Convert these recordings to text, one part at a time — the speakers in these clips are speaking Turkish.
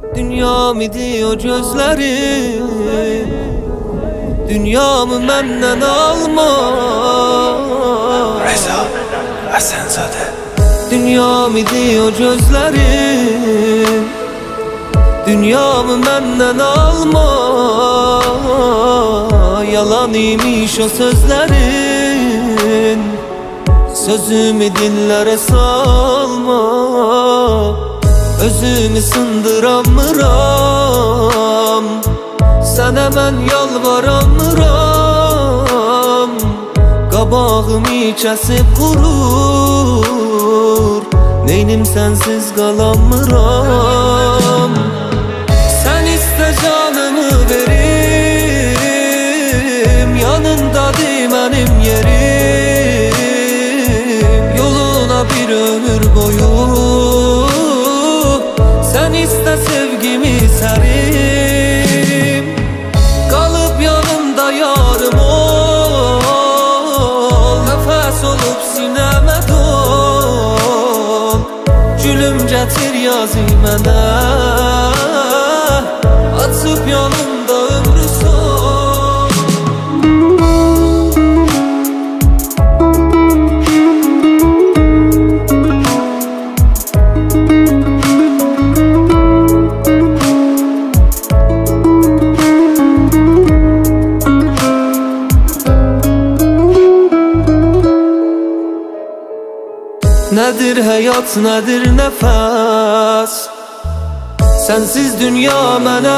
Dünyam idi o gözlerim, dünyamı benden alma. Reza Hasenzade. Dünyam idi o gözlerim, dünyamı benden alma. Yalan imiş o sözlerin, sözümü dillere salma. Özümü sındıramıram, sana ben yalvaramıram. Qabağımı kesip vurur, neynim sensiz qalamıram. Sen iste canımı verim, yanındadır benim yerim. Yoluna bir ömür boyu, sen iste sevgimi serim. Kalıp yanımda yarım ol, nefes olup sineme dol. Gülüm getir yazı mənə, açıp yanımda ömrü son. Nedir hayat, nedir nefes, sensiz dünya mənə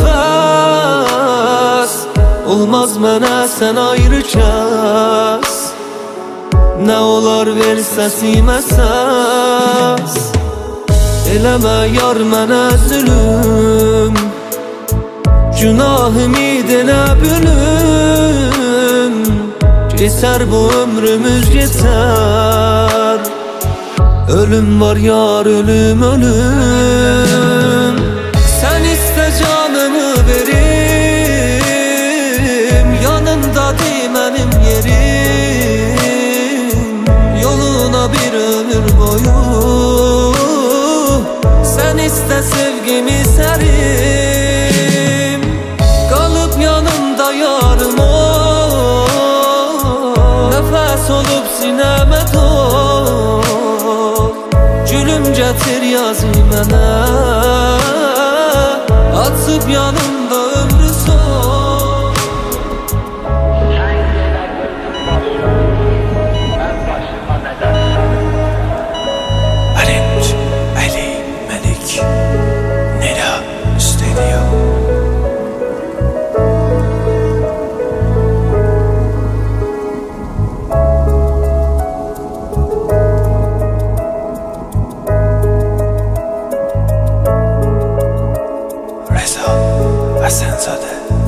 qəfəs. Olmaz mənə sən ayrı kəs, nə olar ver səsimə səs. Eləmə yar mənə zülüm, günahım idinə bülüm. Geçer bu ömrümüz yeter, ölüm var yar, ölüm ölüm. Sen iste canımı verim, yanındadır benim yerim. Yoluna bir ömür boyu, sen iste sevgimi serim. Kalıp yanımda yarım ol, nefes olup sineme dol. Gülüm getir yazı mənə, açıp yanımda ömrü son. Arinç Ali Melik Nida Studio. Reza Hasenzade.